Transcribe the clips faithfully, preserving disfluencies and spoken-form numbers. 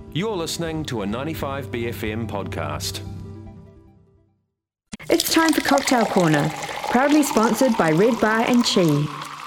You're listening to a ninety-five B F M podcast. It's time for Cocktail Corner, proudly sponsored by Red Bar and Chi.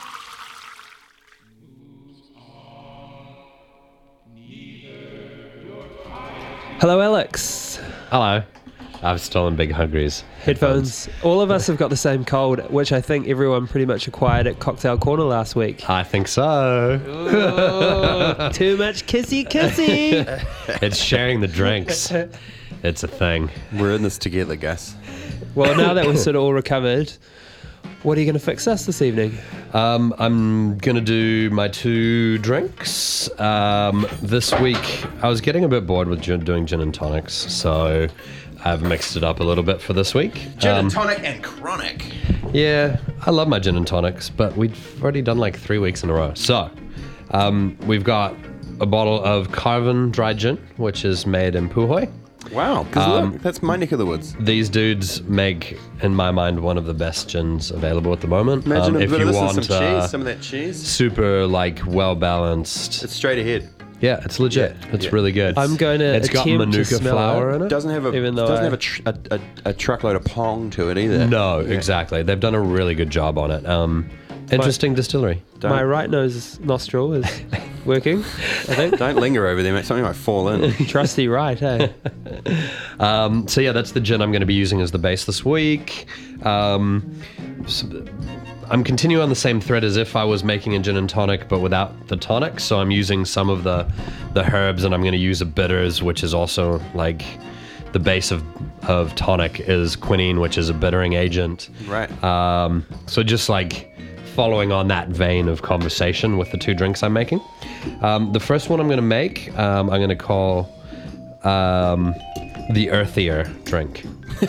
Hello, Alex. Hello. I've stolen Big Hungry's Headphones. All of us have got the same cold, which I think everyone pretty much acquired at Cocktail Corner last week. I think so. Ooh, too much kissy kissy. It's sharing the drinks. It's a thing. We're in this together, guys. Well, now that we're sort of all recovered, what are you going to fix us this evening? Um, I'm going to do my two drinks. Um, this week, I was getting a bit bored with gin, doing gin and tonics, so I've mixed it up a little bit for this week. Gin Um, and tonic and chronic. Yeah, I love my gin and tonics, but we've already done like three weeks in a row. So, um, we've got a bottle of Carvin dry gin, which is made in Puhoi. Wow, because Um, look, that's my neck of the woods. These dudes make, in my mind, one of the best gins available at the moment. Imagine Um, a if bit you of this and want some uh, cheese, some of that cheese. super like well balanced, It's straight ahead. yeah, it's legit. Yeah, it's yeah. really good. I'm going to It's got attempt to manuka smell flour it. in it. Doesn't have a Even though doesn't I- have a, tr- a, a, a truckload of pong to it either. No, Yeah. exactly. They've done a really good job on it. Um, interesting distillery. Don't, My right nose nostril is working, I think. don't linger over there, mate. Something might fall in. Trusty right, hey? Um, so yeah, that's the gin I'm going to be using as the base this week. Um, s- I'm continuing on the same thread as if I was making a gin and tonic, but without the tonic. So I'm using some of the the herbs, and I'm going to use a bitters, which is also like the base of of tonic is quinine, which is a bittering agent. Right. Um, so just like following on that vein of conversation with the two drinks I'm making. Um, the first one I'm going to make, um, I'm going to call um, the earthier drink.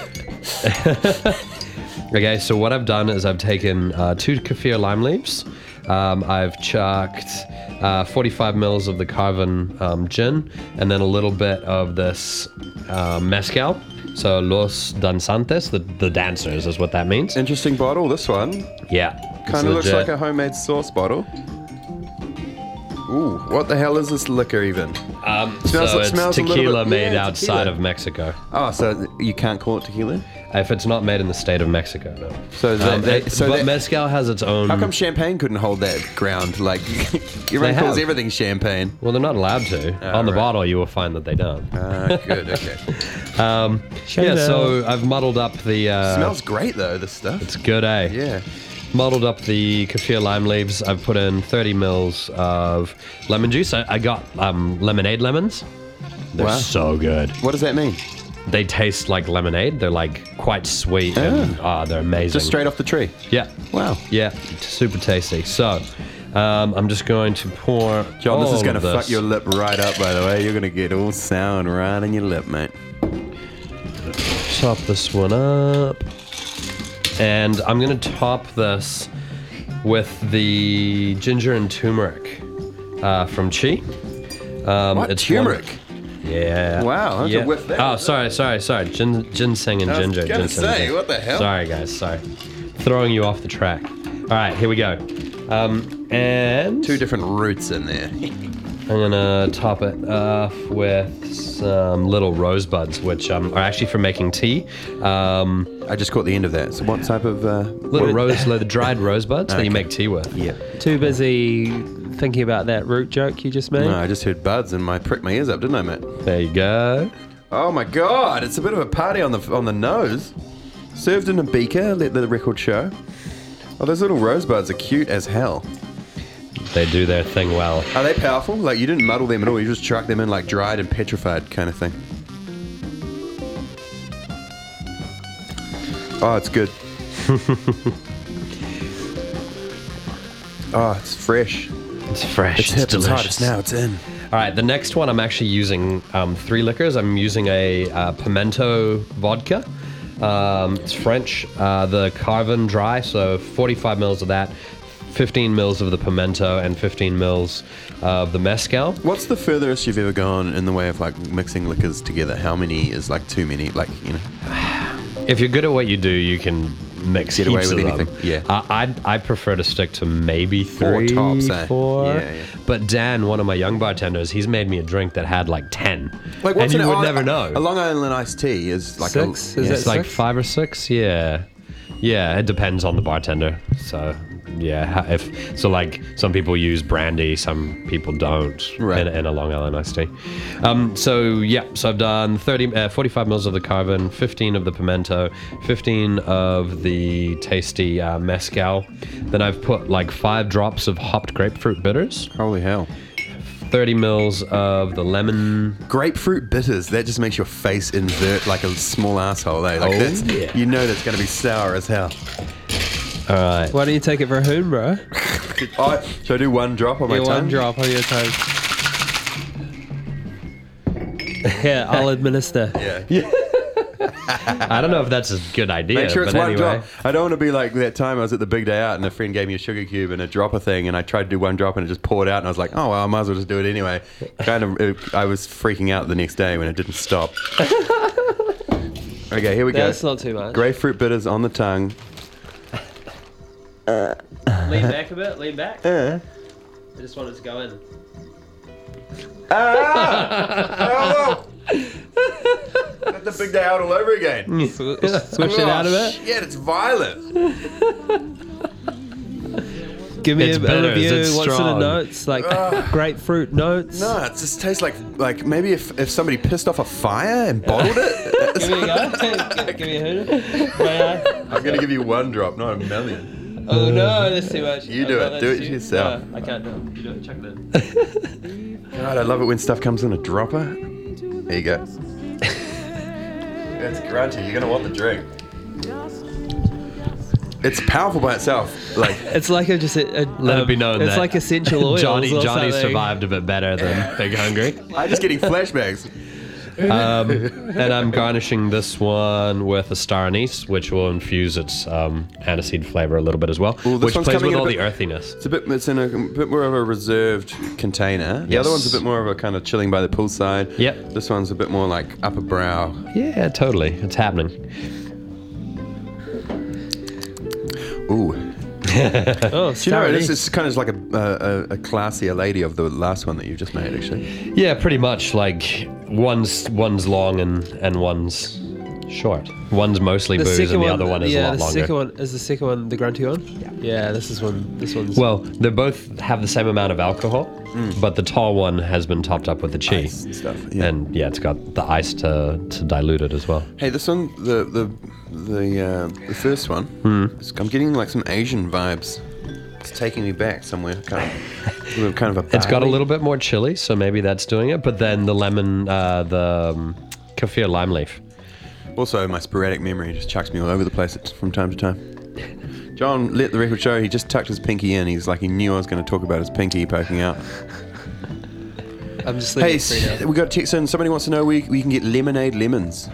Okay, so what I've done is I've taken uh, two kaffir lime leaves. Um, I've chucked uh, forty-five mils of the Carvin um, gin, and then a little bit of this uh, mezcal. So Los Danzantes, the, the dancers is what that means. Interesting bottle, this one. Yeah. it's Kind of looks legit. like a homemade sauce bottle. Ooh, what the hell is this liquor even? Um, Smells- so it it's smells a little tequila bit- made yeah, outside tequila. of Mexico. Oh, so you can't call it tequila? If it's not made in the state of Mexico, no. So, they, Um, they, it- so but they- mezcal has its own. how come champagne couldn't hold that ground? Like, everyone They calls have. everything champagne. Well, they're not allowed to. Ah, On the right. bottle, you will find that they don't. Ah, good, okay. Um, yeah, so I've muddled up the. Uh, Smells great though, this stuff. It's good, eh? Yeah. Muddled up the kaffir lime leaves. I've put in thirty mils of lemon juice. I, I got um, lemonade lemons. They're Wow. so good. What does that mean? They taste like lemonade. They're like quite sweet and ah, they're amazing. Just straight off the tree. Yeah. Wow. Yeah, super tasty. So, um, I'm just going to pour. John, this all is going to of fuck your lip right up, by the way. You're going to get all sour and right in your lip, mate. Top this one up, and I'm going to top this with the ginger and turmeric uh, from Chi. Um, What? it's Turmeric? one- yeah. Wow, I have to yeah. whip that Oh, one. sorry, sorry, sorry. Gin, ginseng and I was ginger. gonna ginseng, say, ginger. what the hell? Sorry, guys. Sorry. Throwing you off the track. All right, here we go. Um, and Two different roots in there. I'm gonna top it off with some little rosebuds, which um, are actually for making tea. Um, I just caught the end of that. So what type of... Uh, little rose, little dried rosebuds that you Okay. make tea with. yeah. Too busy thinking about that root joke you just made? No, I just heard buds and I pricked my ears up, didn't I, mate? There you go. Oh my god, it's a bit of a party on the on the nose. Served in a beaker, let the record show. Oh, those little rosebuds are cute as hell. They do their thing well. Are they powerful? Like, you didn't muddle them at all, you just chucked them in like dried and petrified kind of thing. Oh, it's good. Oh, it's fresh. It's fresh. It's, It's, hip, it's hot, delicious. it's now, it's in. All right, the next one I'm actually using um, three liquors. I'm using a uh, pimento vodka. Um, it's French. Uh, the Carvin dry, so forty-five mils of that, fifteen mils of the pimento, and fifteen mils of the mezcal. What's the furthest you've ever gone in the way of like mixing liquors together? How many is like too many? Like, you know. If you're good at what you do, you can mix Get away heaps with of them. anything. Yeah. I, I I prefer to stick to maybe Four three, tops, eh? four. Yeah, yeah. But Dan, one of my young bartenders, he's made me a drink that had like ten, Like, and what's you an- would oh, never a- know. A Long Island iced tea is like Six? a Is yeah. it It's like six? five or six, yeah, yeah. It depends on the bartender. So yeah, ha- if so, like some people use brandy, some people don't, Right. in, in a Long Island iced tea. Um, so yeah, so I've done thirty, uh, forty-five mils of the carbon, fifteen of the pimento, fifteen of the tasty uh, mezcal. Then I've put like five drops of hopped grapefruit bitters, Holy hell. thirty mils of the lemon. Grapefruit bitters, that just makes your face invert like a small asshole, eh? Like Oh, that's, yeah. You know that's going to be sour as hell. All right. Why don't you take it for a hoon, bro? Oh, should I do one drop on my Yeah, tongue? one drop on your tongue. Yeah, I'll administer. Yeah. I don't know if that's a good idea. Make sure it's but one anyway. drop. I don't want to be like that time I was at the big day out and a friend gave me a sugar cube and a dropper thing and I tried to do one drop and it just poured out and I was like, oh, well, I might as well just do it anyway. Kind of, it, I was freaking out the next day when it didn't stop. Okay, here we go. That's not too much. Grapefruit bitters on the tongue. Lean back a bit. Lean back. I just want it to go in. Oh, that's the big day out all over again. Sw- Switch it out a bit. Shit, it's violent. Give me It's a, a bitters, review. it's What sort strong. of notes? Like grapefruit notes. No, it just tastes like like maybe if, if somebody pissed off a fire and bottled it. Give me a go. give, give me a hoon. May I? I'm gonna give you one drop, not a million. Oh no, that's too much. You do Oh, it. no, Do that's it too- yourself. No, I can't do it. You do it. Chuck it in. God, I love it when stuff comes in a dropper. There you go. It's grunty. You're gonna want the drink. It's powerful by itself. Like It's like a just a, a, Let um, it be known It's that like essential oils. Johnny or Johnny something. survived a bit better than Big Hungry. I'm just getting flashbacks. Um, and I'm garnishing this one with a star anise, which will infuse its um, aniseed flavor a little bit as well, Ooh, this which one's plays coming with in a all bit- the earthiness. It's a bit. It's in a, a bit more of a reserved container. The Yes. other one's a bit more of a kind of chilling by the poolside. Yep. This one's a bit more like upper brow. Yeah, totally. It's happening. Ooh. Oh, Do you know, star this anise. is kind of like a, a, a classier lady of the last one that you just made, actually. Yeah, pretty much. Like one's one's long and and one's short. One's mostly The booze, second and the one, other one is yeah, a lot the longer. second one is the second one the grunty one. Yeah, yeah. This is one. This one's Well, they both have the same amount of alcohol, but the tall one has been topped up with the chi. Ice and stuff, yeah. And yeah, it's got the ice to, to dilute it as well. Hey, this one, the the the uh, the first one, it's- I'm getting like some Asian vibes. It's taking me back somewhere. Kind of, a little- kind of a. It's got a barley. little bit more chili, so maybe that's doing it. But then the lemon, uh, the um, kaffir lime leaf. Also, my sporadic memory just chucks me all over the place at- from time to time. John let the record show. He just tucked his pinky in. He's like he knew I was going to talk about his pinky poking out. I'm just Hey, leaving it free now. we got a text in. Somebody wants to know we we can get lemonade lemons.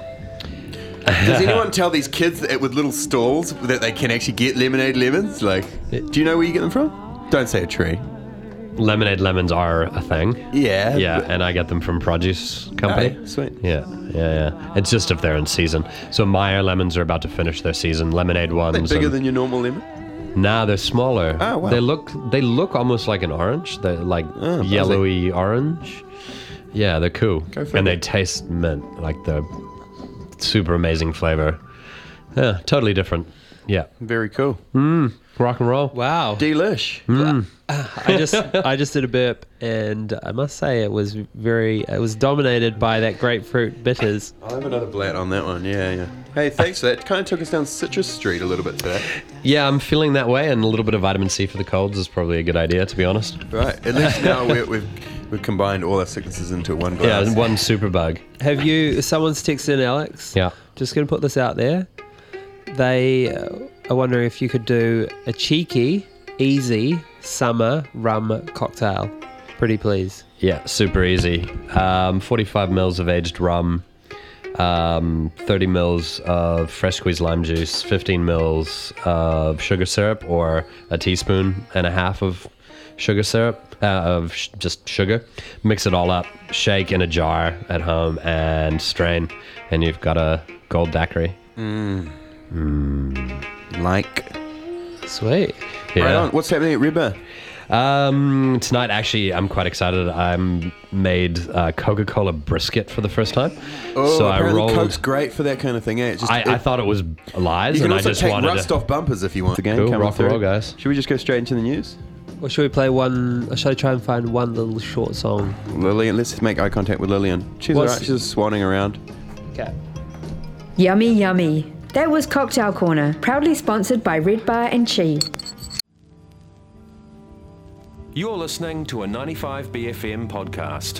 Does anyone tell these kids that with little stalls that they can actually get lemonade lemons? Like, do you know where you get them from? Don't say a tree. Lemonade lemons are a thing. Yeah. Yeah, but- and I get them from produce company. Hey, sweet. Yeah, yeah, yeah. It's just if they're in season. So Meyer lemons are about to finish their season. Lemonade Are ones. they bigger and- than your normal lemon? Nah, they're smaller. Oh, wow. They look they look almost like an orange. They're like Oh, yellowy orange. Yeah, they're cool. Go figure. And they taste mint, like the super amazing flavor. Yeah, totally different. Yeah. Very cool. Rock and roll. Wow. Delish. I just I just did a burp, and I must say it was very it was dominated by that grapefruit bitters. I'll have another blat on that one. Yeah, yeah. Hey, thanks for that. Kind of took us down Citrus Street a little bit today. Yeah, I'm feeling that way, and a little bit of vitamin C for the colds is probably a good idea, to be honest. Right. At least now we're, we've we've combined all our sicknesses into one Yeah, glass. and one super bug. Have you? Someone's texted in, Alex. Yeah. Just gonna put this out there. They uh, are wondering if you could do a cheeky, easy summer rum cocktail. Pretty please. Yeah, super easy. Um, forty-five mils of aged rum, um, thirty mils of fresh squeezed lime juice, fifteen mils of sugar syrup, or a teaspoon and a half of sugar syrup, uh, of sh- just sugar. Mix it all up, shake in a jar at home, and strain, and you've got a gold daiquiri. Like. Sweet. Yeah. Right on. What's happening at Ribba? Um, tonight, actually, I'm quite excited. I made uh, Coca-Cola brisket for the first time. Oh, so I apparently rolled. Coke's great for that kind of thing. Eh? It's just, I, it, I thought it was lies, you can and I also just take wanted rust to. off bumpers if you want. The game Cool, coming rock and through. roll, guys. Should we just go straight into the news? Or should we play one? Or should I try and find one little short song? Lillian, let's make eye contact with Lillian. She's What's- alright. She's just swanning around. Okay. Yummy, yummy. That was Cocktail Corner, proudly sponsored by Red Bar and Chi. You're listening to a ninety-five B F M podcast.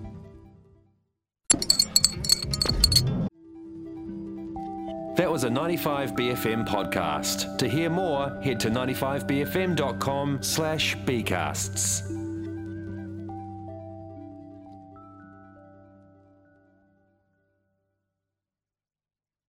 That was a ninety-five B F M podcast. To hear more, head to ninety-five b f m dot com slash bcasts.